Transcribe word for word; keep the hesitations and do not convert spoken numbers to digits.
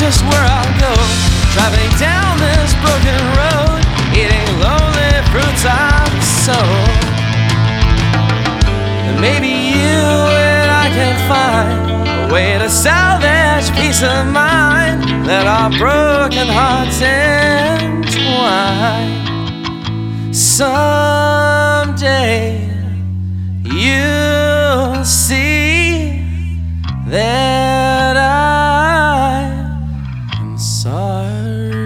just where I'll go, driving down this broken road, eating lonely fruits I've sown. And maybe you and I can find a way to salvage peace of mind, let our broken hearts entwine. Someday you'll see that I am sorry.